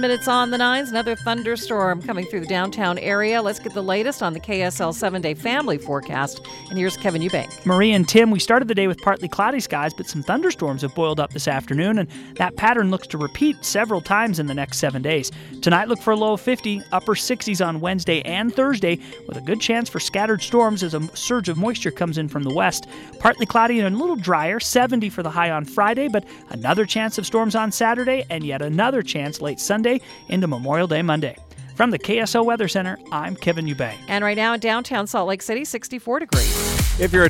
minutes on the nines. Another thunderstorm coming through the downtown area. Let's get the latest on the KSL 7-day family forecast. And here's Kevin Eubank. Marie and Tim, we started the day with partly cloudy skies, but some thunderstorms have boiled up this afternoon, and that pattern looks to repeat several times in the next 7 days. Tonight, look for a low of 50, upper 60s on Wednesday and Thursday, with a good chance for scattered storms as a surge of moisture comes in from the west. Partly cloudy and a little drier, 70 for the high on Friday, but another chance of storms on Saturday, and yet another chance late Sunday into Memorial Day Monday. From the KSL Weather Center, I'm Kevin Eubank. And right now in downtown Salt Lake City, 64 degrees. If you're a